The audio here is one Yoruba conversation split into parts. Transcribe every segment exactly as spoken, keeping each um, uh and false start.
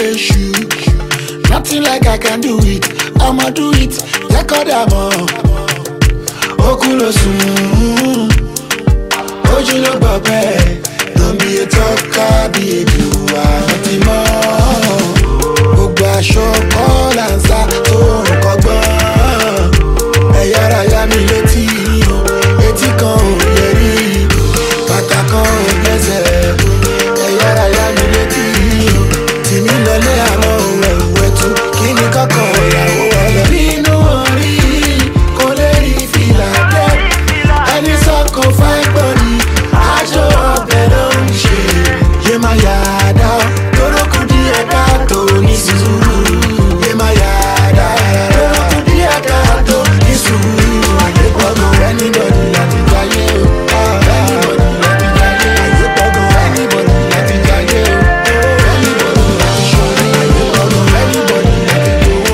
issue. Nothing like I can do it. I'ma do it. Take all that more. Okulosun. Ojulo babe. Don't be a talker, be a doer. Nothing more. Ogba shoko lanza. Oh, kogba. Eyara ya mi leti. Eti kan o yeri. Bata kan o gbese. Eyara ya mi leti. Timi lole alo we tu. Kini koko ya o wale. Nínú orí kò lè rí fìlà dé. Ẹni sọ́kò fẹ́ gbọ́ni. Aṣọ ọbẹ̀ ló ń ṣe. Yé máa yàda. Torókù díẹ̀ ká tó ní sùúrù. Yé máa yàda. Torókù díẹ̀ ká tó ní sùúrù. Ayé gbọ́dọ̀ anybody láti jayé o. Anybody láti jayé. Ayé gbọ́dọ̀ anybody láti jayé o. Anybody láti ṣorí. Ayé gbọ́dọ̀ anybody láti gbowó.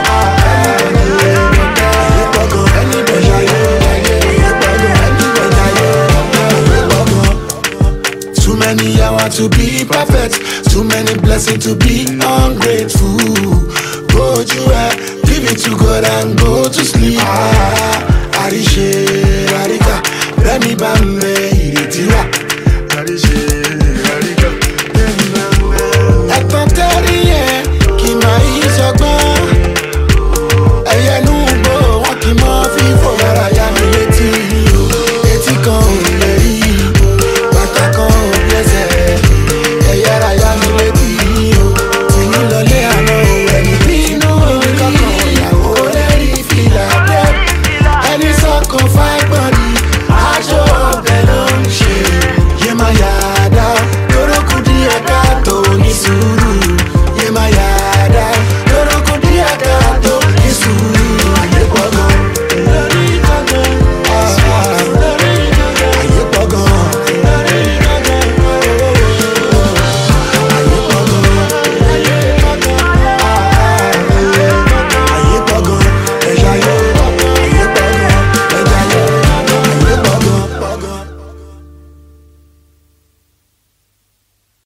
Ayé gbọ́dọ̀ anybody jayé. Ayé gbọ́dọ̀ anybody jayé. Ayé gbọ́dọ̀. Too many I want to be perfect. Too many blessings to be ungrateful. Go to her, give it to God and go to sleep.